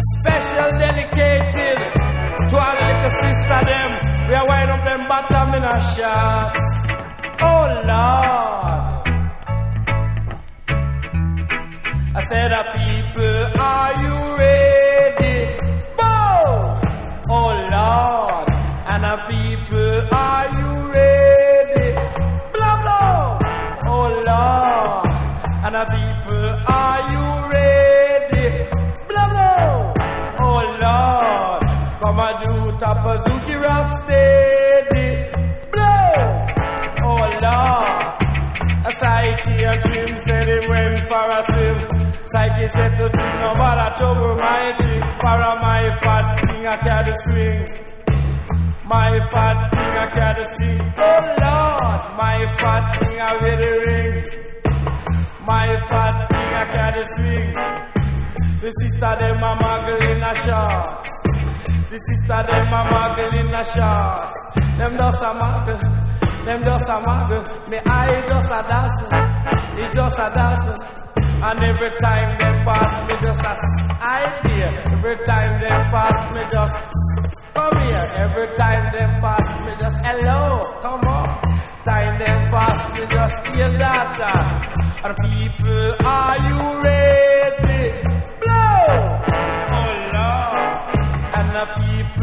Special dedicated to our little sister them. We are wind up them bottom in our shots. Oh Lord. I said, people, are you ready? Bow! Oh Lord. And people, are you ready? Blah blah! Oh Lord. And people, are you ready? Blah blah! Oh Lord. Come and do Tapazuki rock steady. Blow! Oh Lord. A Psyche and Trim said he went for a swim. Psyche said to Trim, no bother trouble my thing. For a my fat thing I carry swing. My fat thing I carry swing. Oh Lord, my fat thing I wear the ring. My fat thing I carry swing. The sister them a muggle in a shorts. The sister them a muggle in a shorts. Them just a muggle. Them just a muggle. Me eye just a dancing. It just a dancing. And every time them pass me just a idea. Every time them pass me just come here. Every time them pass me just hello. Come on. Time them pass me just hear that. And people, are you ready? Blow! Oh Lord. And the people